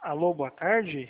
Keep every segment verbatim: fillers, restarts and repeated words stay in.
Alô, boa tarde.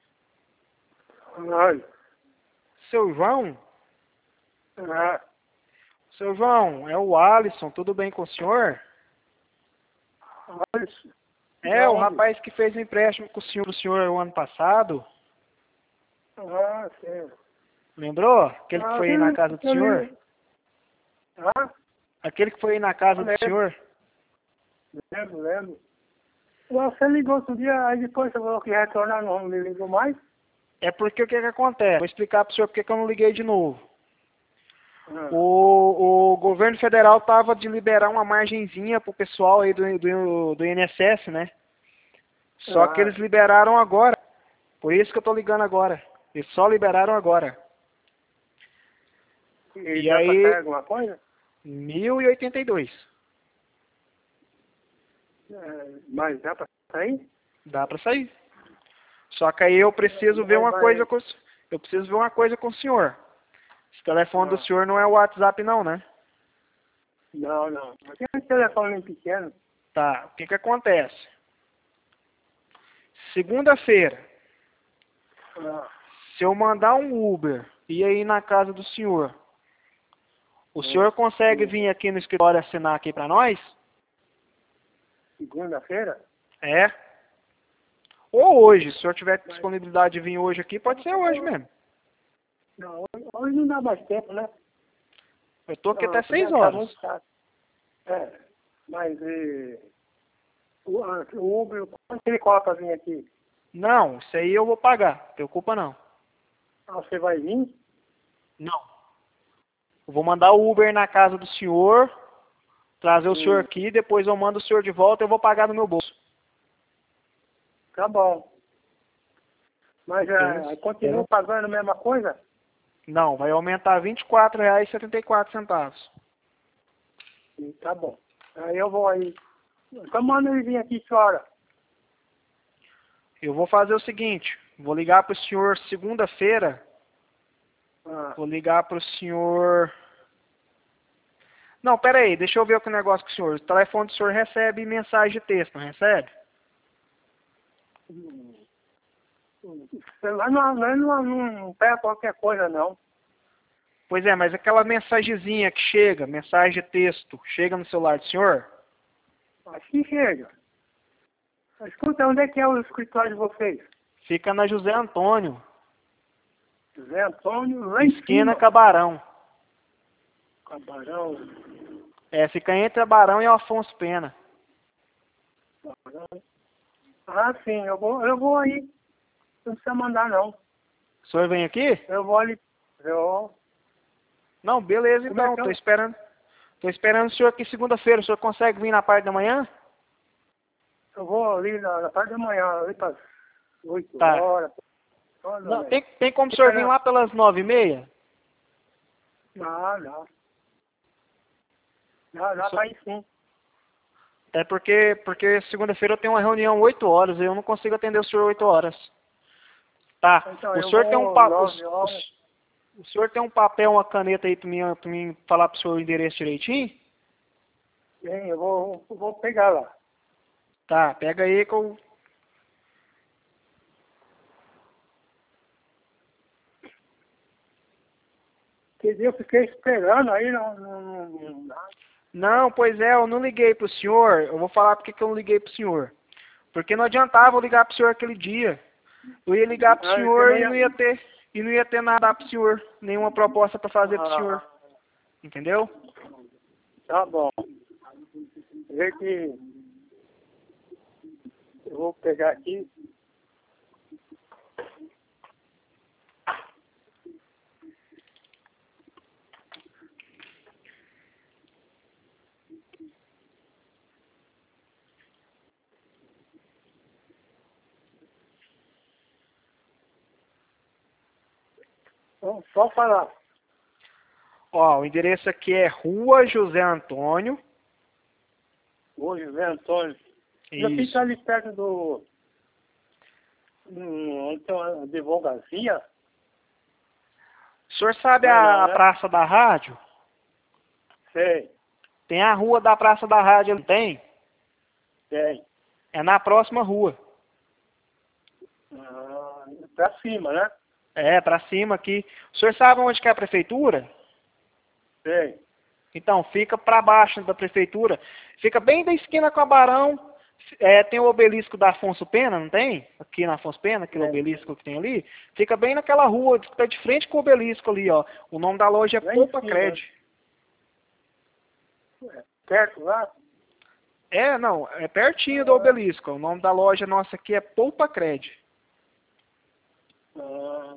Oi. Seu João? É. Seu João, é o Alisson, tudo bem com o senhor? Alisson. É, o Onde? rapaz que fez o empréstimo com o senhor, o senhor o ano passado. Ah, sim. Lembrou? Aquele que Ah, foi aí na casa do eu senhor? li- Ah, Aquele que foi aí na casa do lembro, senhor? lembro, lembro. Você ligou outro dia, aí depois você falou que ia retornar, não me ligou mais? É porque o que que acontece? Vou explicar pro senhor porque que eu não liguei de novo. Ah, O, o governo federal estava de liberar uma margenzinha pro pessoal aí do, do, do I N S S, né? Só que ah, eles liberaram agora. Por isso que eu tô ligando agora. Eles só liberaram agora. e E dá pra sair aí, alguma coisa? mil e oitenta e dois. É, mas dá pra sair? Dá pra sair. Só que aí eu preciso ver Mas uma coisa vai... com o s- eu preciso ver uma coisa com o senhor. Esse telefone do Ah, senhor não é o WhatsApp não, né? não, não. Aqui é um telefone pequeno. Tá. O que que acontece? Segunda-feira, Ah, se eu mandar um Uber e ir na casa do senhor, o ah, senhor consegue sim. vir aqui no escritório assinar aqui pra nós? Segunda-feira? É. Ou hoje, se o senhor tiver disponibilidade de vir hoje aqui, pode ser hoje mesmo. Não, hoje hoje não dá mais tempo, né? Eu tô aqui até Não, seis já tá horas. muito tarde. É, mas e, o, a- o Uber, quanto ele cobra pra vir aqui? Não, isso aí eu vou pagar. Não preocupa não. Ah, você vai vir? Não. Eu vou mandar o Uber na casa do senhor, trazer o senhor Hum, aqui, depois eu mando o senhor de volta e eu vou pagar no meu bolso. tá bom. Mas Beleza? é, continua pagando a mesma coisa? Não, vai aumentar vinte e quatro reais e setenta e quatro centavos. Sim, tá bom. Aí eu vou aí. Então manda ele vir aqui, senhora. Eu vou fazer o seguinte, vou ligar para o senhor segunda-feira, Ah, vou ligar para o senhor... Não, pera aí, deixa eu ver o que negócio com o senhor. O telefone do senhor recebe mensagem de texto, não recebe? hum, hum, lá não, não, não, não pega qualquer coisa, não. Pois é, mas aquela mensagenzinha que chega, mensagem de texto, chega no celular do senhor? Acho que chega. Escuta, onde é que é o escritório de vocês? Fica na José Antônio, José Antônio, lá em esquina cima. Cabarão. Cabarão. É, fica entre a Barão e o Afonso Pena. Cabarão. Ah, sim, eu vou, eu vou aí. Não precisa mandar, não. O senhor vem aqui? Eu vou ali. Eu, Não, beleza como é então, que tô eu... esperando. Tô esperando o senhor aqui segunda-feira. O senhor consegue vir na parte da manhã? Eu vou ali na, na parte da manhã, ali para oito Tá. horas. Olha, Não, velho. tem, tem como o senhor vir Esperando. lá pelas nove e meia? Não, não. Não, O não, senhor- tá aí sim. É porque, porque segunda-feira eu tenho uma reunião oito horas e eu não consigo atender o senhor oito horas. Tá. Então, O eu senhor tem um, vou pa- o, nove o, horas. o senhor tem um papel, uma caneta aí pra mim, pra mim falar pro senhor o endereço direitinho? Sim, eu vou, eu vou pegar lá. Tá, pega aí que eu... Quer dizer, eu fiquei esperando aí, não, não, não, não dá. Não, pois é, eu não liguei pro senhor. Eu vou falar porque que eu não liguei pro senhor. Porque não adiantava eu ligar pro senhor aquele dia. Eu ia ligar pro Ah, você senhor não e ia... não ia ter, e não ia ter nada pro senhor, nenhuma proposta para fazer pro senhor. Ah, Entendeu? tá bom. Vê que eu vou pegar aqui. Então, só falar. Ó, o endereço aqui é Rua José Antônio. Ô, José Antônio. Já Isso. fica ali perto do... Hum, então, a advocacia? O senhor sabe Não é não, a, a né? Praça da Rádio? Sei, Tem a rua da Praça da Rádio, não tem? tem. É na próxima rua. pra cima, né? É, pra cima aqui. O senhor sabe onde que é a prefeitura? Sei. Então, fica pra baixo da prefeitura. Fica bem da esquina com a Barão. É, tem o obelisco da Afonso Pena, não tem? Aqui na Afonso Pena, aquele É. obelisco que tem ali. Fica bem naquela rua, que tá de frente com o obelisco ali, ó. O nome da loja é Lá em Poupa cima. Cred. É, perto lá? É, não, é pertinho do obelisco. O nome da loja nossa aqui é Poupa Cred. Ah,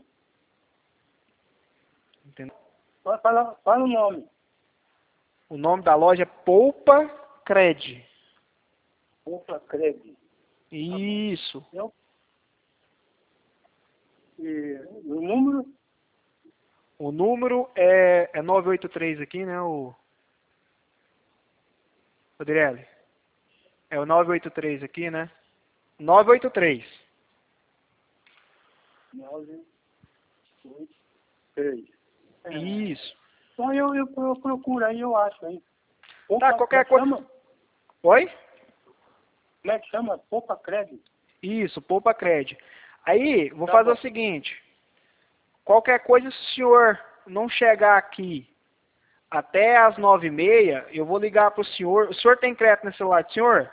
Entendeu? fala, fala, fala o nome. O nome da loja é Poupa Cred. Opa, Cred. Isso. Eu? E o número? O número é, é nove oito três aqui, né, o... Rodrigues? É o nove oito três aqui, né? nove oito três. nove, oito, três. É. Isso. Então eu, eu, eu procuro aí, eu acho aí. Opa, Tá, qualquer como é que coisa... chama? Oi? Como é que chama? Poupa Cred? Isso, Poupa Cred. Aí, vou Tá fazer bom. o seguinte. Qualquer coisa, se o senhor não chegar aqui até as nove e meia, eu vou ligar pro senhor. O senhor tem crédito no celular do senhor?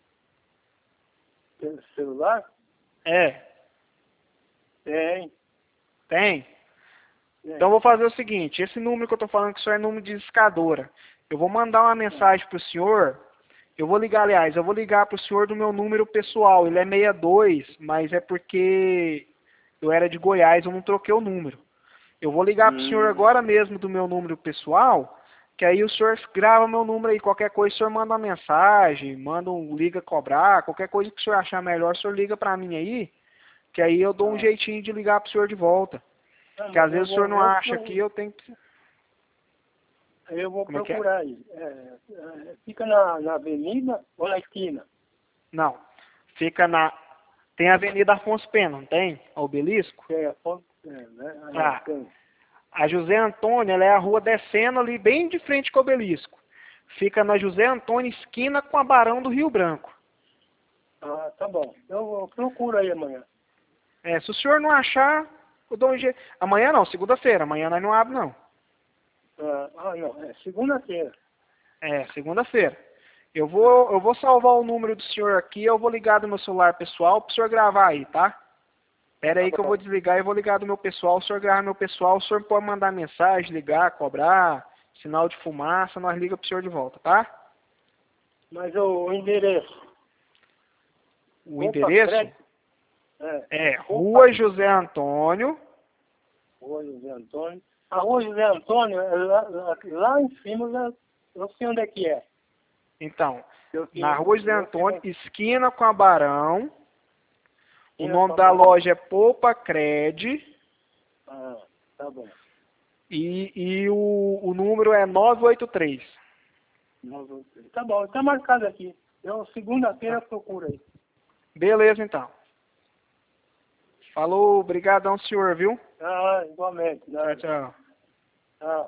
Tem celular? É, Tem. tem. tem. Então eu vou fazer o seguinte, esse número que eu tô falando que o senhor é número de discadora. Eu vou mandar uma mensagem pro senhor. Eu vou ligar, aliás, eu vou ligar pro senhor do meu número pessoal. Ele é sessenta e dois, mas é porque eu era de Goiás, eu não troquei o número. Eu vou ligar pro senhor Hum. agora mesmo do meu número pessoal, que aí o senhor grava meu número aí. Qualquer coisa o senhor manda uma mensagem, manda um liga cobrar, qualquer coisa que o senhor achar melhor, o senhor liga pra mim aí, que aí eu dou um Ah. jeitinho de ligar pro senhor de volta. Ah, Porque às mas eu vezes o senhor vou, não eu, acha pro- aqui, eu tenho que... eu vou Como é que é? procurar aí. É, é, fica na, na avenida ou na esquina? Não. Fica na... Tem a Avenida Afonso Pena, não tem? A Obelisco? Que é a ponte, é, né? Ah, Ah, tem. a José Antônio, ela é a rua descendo ali, bem de frente com o Obelisco. Fica na José Antônio, esquina com a Barão do Rio Branco. Ah, tá bom. Eu, eu procuro aí amanhã. É, se o senhor não achar, eu dou um jeito. Amanhã não, segunda-feira. Amanhã nós não abre, não. Ah, ah, não, é segunda-feira. É, segunda-feira. Eu vou, eu vou salvar o número do senhor aqui, eu vou ligar do meu celular pessoal pro senhor gravar aí, tá? Pera aí Tá que eu bom. vou desligar e vou ligar do meu pessoal. O senhor grava meu pessoal, o senhor pode mandar mensagem, ligar, cobrar, sinal de fumaça, nós liga pro senhor de volta, tá? Mas o, o endereço? O Opa, endereço Cred- É. é Opa, Rua José Antônio. Rua José Antônio. A Rua José Antônio, é lá, lá, lá em cima, lá, eu sei onde é que é. Então, Eu sei- na Rua José eu sei Antônio, onde- esquina com a Barão. O esquina nome com a da Barão. loja é Poupa Cred. Ah, tá bom. E, e o, o número é nove oito três. Nove- Tá bom, tá marcado aqui. Eu segunda-feira Tá. procuro aí. Beleza, então. Falou, obrigadão, senhor, viu? Ah, igualmente. Tchau, Nada. tchau. Ah.